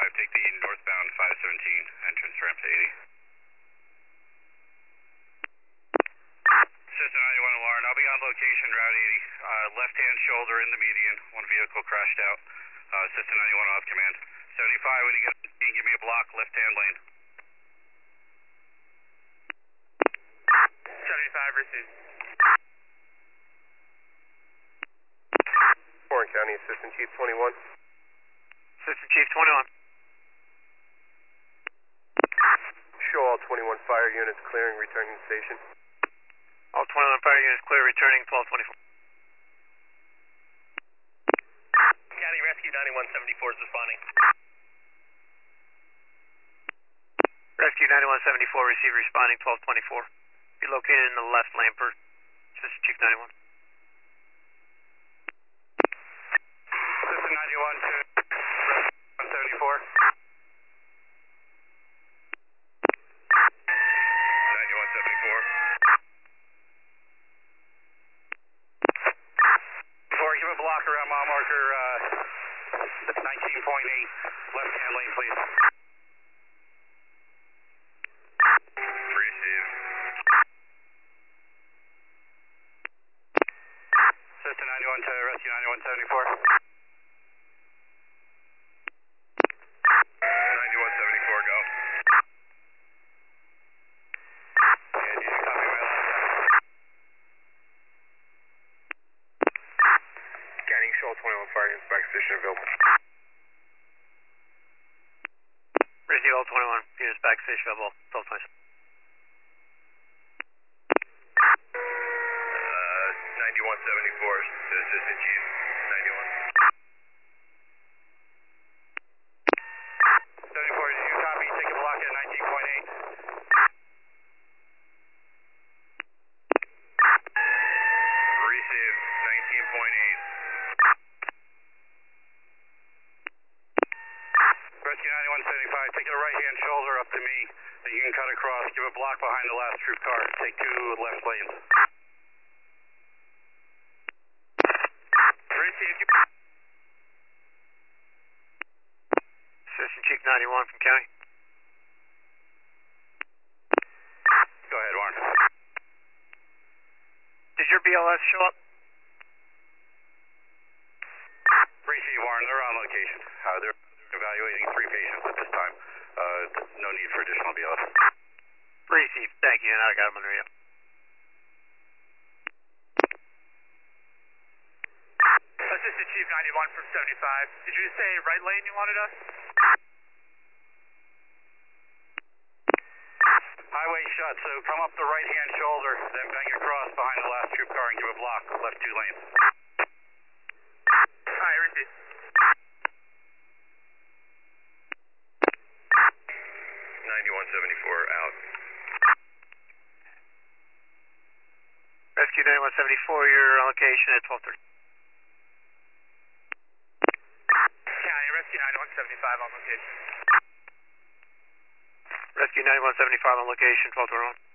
take the northbound 517 entrance ramp to 80. System 91 alarm, I'll be on location, Route 80. Left-hand shoulder in the median, one vehicle crashed out. System 91 off command. 75, when you get on the scene, give me a block, left-hand lane. 75 received. Warren County Assistant Chief 21. Assistant Chief 21. Show all 21 fire units clearing, returning to station. All 21 fire units clear, returning 1224. County Rescue 9174 is responding. Rescue 9174, receive responding 1224. Be located in the left lane per Assistant Chief 91. System 91 to 174. 9174. Before I give a block around mile marker 19.8, left-hand lane, please. Received. System 91 to Rescue 9174. 9174, go. And you should copy my last Scanning show all 21 fire units back station available. Receive all 21 units back station available 1227. 9174 to Assistant Chief 91. 74, did you copy? Take a block at 19.8. Receive 19.8. Rescue 9175, take the right-hand shoulder up to me, then you can cut across. Give a block behind the last troop car. Take two left lanes. Received. Assistant Chief 91 from County. Go ahead, Warren. Did your BLS show up? Receive, Warren. They're on location. They're evaluating 3 patients at this time. No need for additional BLS. Received. Thank you. Now I got them under you. Assistant Chief 91 from 75. Did you say right lane you wanted us? Highway shut, so come up the right-hand shoulder, then bang across behind the last troop car and give a block, left 2 lanes. Alright, received. 9174 out. Rescue 9174, you're on location at 1230. County, Rescue 9175 on location. Rescue 9175 on location, 1231.